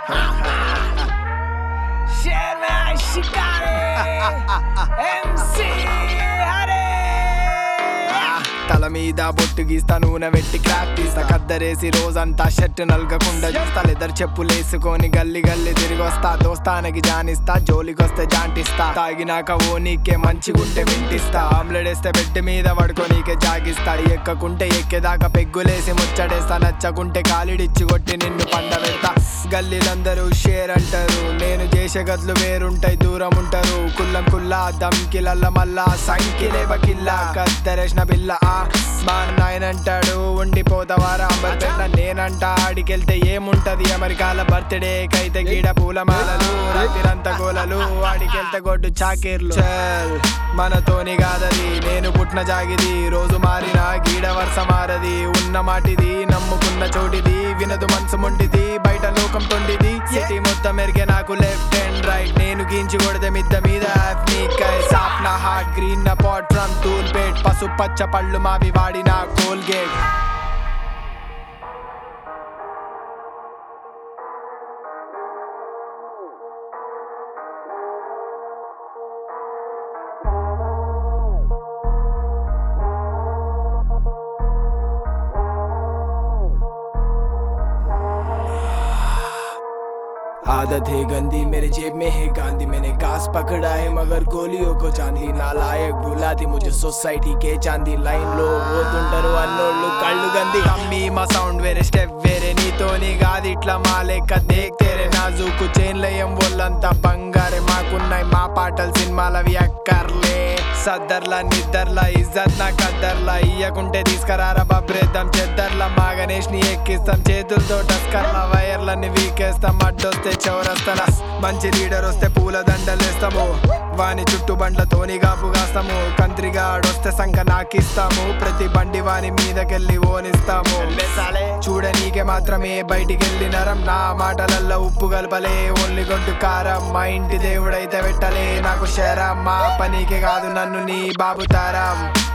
Sherman Shikari MC Hare తల మీద బొట్టు గీస్తా నూనె వెట్టి క్రాక్ తీస్తా కద్దరేసి రోజంతా షర్ట్ నల్గకుండా చూస్తా లెదర్ చెప్పులేసుకొని గల్లి గల్లి తిరిగి వస్తా దోస్తానకి జానిస్తా జోలికొస్తే జాంటిస్తా తాగినాక ఓ నీకే మంచిగుంటే వింటిస్తా ఆమ్లెట్ వేస్తే బెట్టి మీద పడుకోనీకే జాగిస్తా ఎక్కకుంటే ఎక్కేదాకా పెగ్గులేసి ముచ్చడేస్తా నచ్చకుంటే కాలిడిచ్చి కొట్టి నిన్ను పండ పెడతా గల్లీలందరూ షేర్ అంటారు నేను చేసే గదులు వేరుంటాయి దూరం ఉంటారు కుల్లం కుల్లా దమ్కిలల్ల మల్లా సంకిలే బకిల్లా కద్దరేసిన బిల్ల మా నాయనంటాడు ఉండిపోతావారా అంబర్పేట నేనంట ఆడికెళ్తే ఏముంటది అమెరికాల బర్త్డే కైతే గీడ పూలమాలలు రాత్రిరంత గోలలు ఆడికెళ్తే గొడ్డు చాకీర్లు చల్ మనతోని కాదది నేను పుట్టిన జాగిది రోజు మారిన గీడ వరుస మారది ఉన్న మాటిది నమ్ముకున్న చోటిది వినదు మనసు మొండిది బయట లోకం తొండిది సిటీ మొత్తం ఎరిగే నాకు లెఫ్ట్ అండ్ రైట్ నేను గీంచి కొడితే మిద్ద మీద సాప్ నా హార్ట్ గ్రీన్ నా పాట్ ఫ్రమ్ తూల్పేట్ పసు పచ్చ పళ్ళు మావి వాడిన కోల్గేట్ आदत है गंदी मेरे जेब में है गांधी मैंने घास पकड़ा है मगर गोलियों को चांदी नालायक बुला दी मुझे सोसाइटी के चांदी लाइन लो वो तुंटरू अन्नोళ్ళు కళ్ళు గంది అమ్మి మా సౌండ్ వేరే స్టెప్ వేరే నీతోని కాదు ఇట్లా మా లెక్క దేక్ తేరే నాజుకు చైన్లయం ఒళ్ళంతా బంగారే మాకున్నాయి మా పాటలు సినిమాలవి అక్కర్లే సద్దర్లా నిద్దర్లా ఇజ్జత్ నా కద్దర్లా ఇయ్యకుంటే తీసుకురారా బబ్రేద్దాం చెద్దర్లా మా గణేష్ ని ఎక్కిస్తాం చేతులతో టస్కర్లా వైర్లన్నీ వీకేస్తాం అడ్డొస్తే చౌరస్తల మంచి లీడర్ వస్తే పూల దండలేస్తాము వాని చుట్టూ బండ్లతోని గాపు కాస్తాము కంత్రిగా ఆడొస్తే సంఖ నాకిస్తాము ప్రతి బండి వాని మీదకెళ్ళి ఓనిస్తాము చూడనీకే మాత్రమే బయటికెళ్ళి నరం నా మాటలల్లో ఉప్పు కలపలే ఓన్లీ గొంటు కారం మా ఇంటి దేవుడైతే పెట్టలే నాకు శరం మా పనికి కాదు నన్ను నీ బాబు తారం